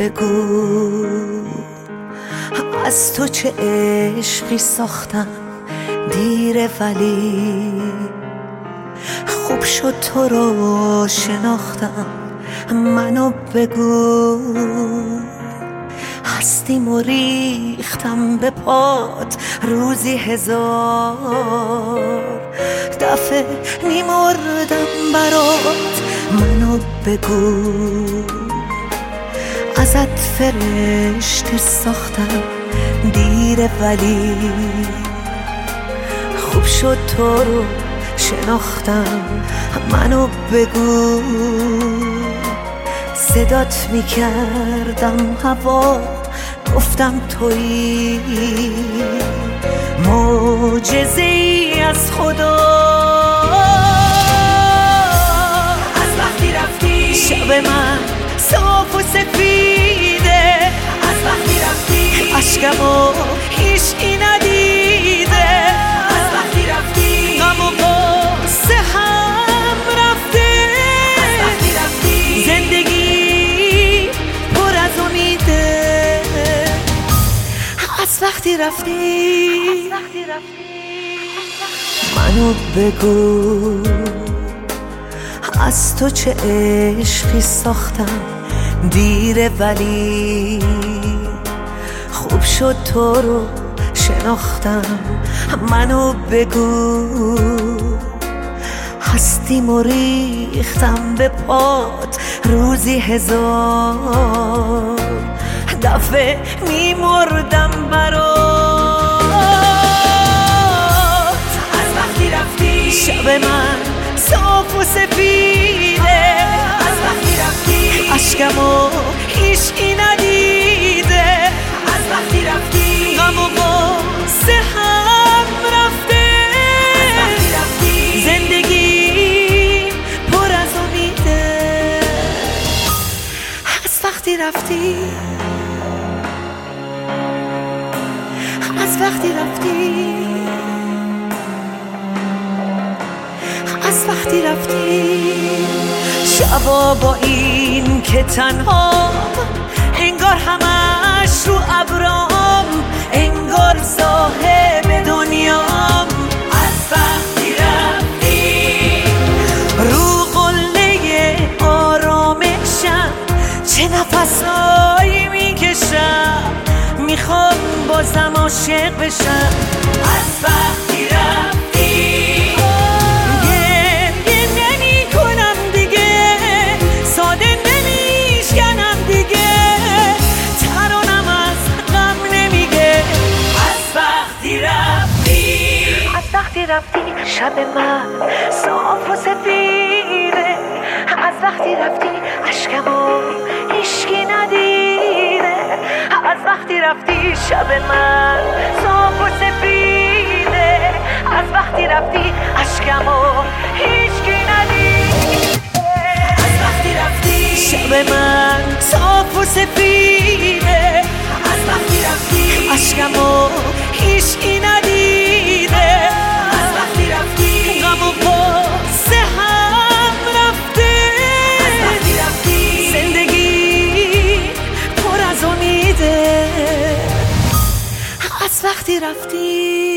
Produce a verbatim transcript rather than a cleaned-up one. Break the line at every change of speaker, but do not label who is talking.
بگو از تو چه عشقی ساختم دیره، ولی خوب شد تو رو شناختم. منو بگو هستیم و ریختم به پات روزی هزار دفعه میمردم برات. منو بگو ازت فرشته ساختم دیره، ولی خوب شد تو رو شناختم. منو بگو صدات میکردم هوا، گفتم تویی معجزه ای از خدا.
از وقتی رفتی
شب من صاف و سفیده،
از وقتی رفتی
اشکمو هیچکی ندیده،
از وقتی رفتی
غم و غصه هم رفته،
از وقتی رفتی
زندگی پر از امیده. از وقتی رفتی منو بگو از تو چه عشقی ساختم دیره، ولی خوب شد تو رو شناختم. منو بگو هستیم و ریختم به پات روزی هزار دفعه میمردم برات.
از وقتی رفتی
شب من صاف و سفیده،
از وقتی رفتی
اشکمو هیچکی ندیده،
از وقتی رفتی
غم و غصه هم رفته،
از وقتی رفتی
زندگی پر از امیده. از وقتی رفتی از وقتی رفتی از وقتی رفتی شبا با این که تنها، انگار همش رو ابرام، انگار صاحب دنیام.
از وقتی رفتی
رو قله آرامشم چه نفسایی میکشم، میخوام بازم عاشق بشم.
از وقتی رفتی
گریه نمی کنم دیگه، ساده نمیشکنم دیگه، ترانم از غم نمیگه.
از وقتی رفتی
از وقتی رفتی شب من صاف و سفیده، از وقتی رفتی اشکمو هیچکی ندیده، از وقتی رفتی شب من صاف و سفیده، از وقتی رفتی اشکمو هیچکی ندیده.
از وقتی رفتی
شب من صاف و سفیده،
از وقتی رفتی
اشکمو هیچکی ندیده،
از وقتی رفتی
غم و غصه هم رفته،
از وقتی رفتی
زندگی پر از امیده. از وقتی رفتی